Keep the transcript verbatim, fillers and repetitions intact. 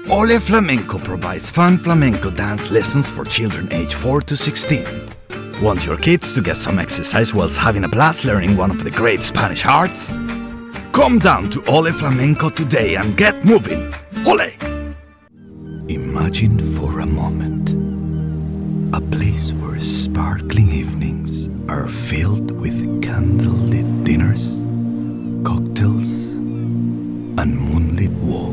Ole Flamenco provides fun flamenco dance lessons for children aged four to sixteen. Want your kids to get some exercise whilst having a blast learning one of the great Spanish arts? Come down to Ole Flamenco today and get moving. Ole! Imagine for a moment a place where sparkling evenings are filled with candlelit dinners, cocktails, and moonlit walks.